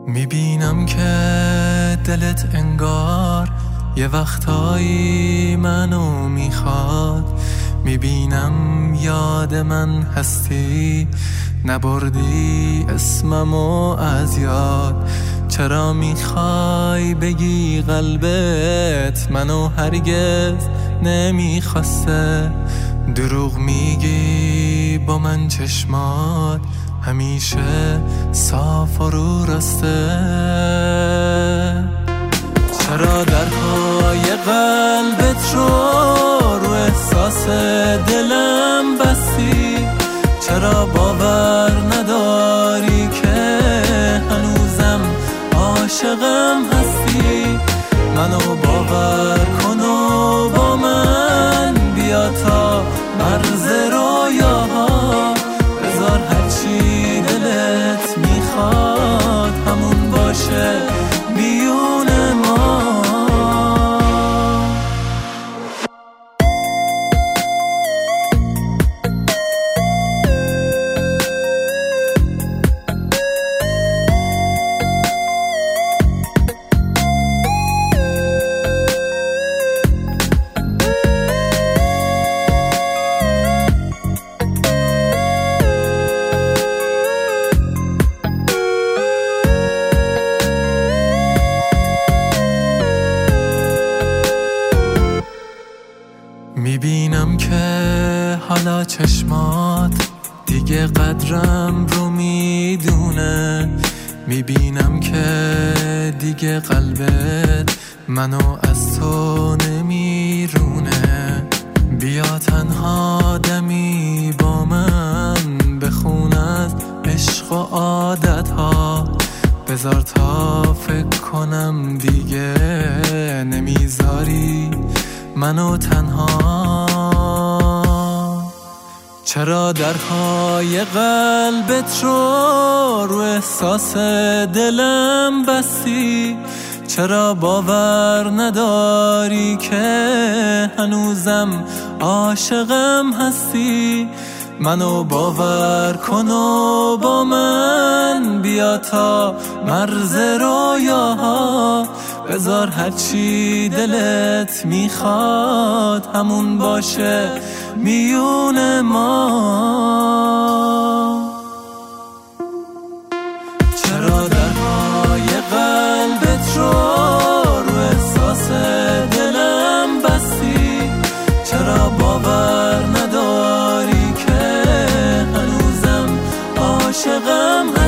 میبینم که دلت انگار یه وقتایی منو میخواد. میبینم یاد من هستی، نبردی اسممو از یاد. چرا میخوای بگی قلبت منو هرگز نمیخواسته؟ دروغ میگی با من چشمات همیشه صاف و رو راسته. چرا درهای قلبت رو احساس دلم بستی؟ چرا باور نداری که هنوزم عاشقم هستی؟ منو باور کن و با من بیا تا مرز رویاها. بذار هرچی دلت میخواد همون باشه میون ما. میبینم که حالا چشمات دیگه قدرم رو میدونه. میبینم که دیگه قلبت منو از تو نمیرونه. بیا تنها دمی با من بخون از عشق و عادت ها. بذار تا فکر کنم دیگه نمیذاری منو تنها. چرا درهای قلبت رو احساس دلم بستی؟ چرا باور نداری که هنوزم عاشقم هستی؟ منو باور کن و با من بیا تا مرز رویاها. بذار هرچی دلت میخواد همون باشه میون ما. چرا درهای قلبت رو احساس دلم بستی؟ چرا باور نداری که هنوزم عاشقم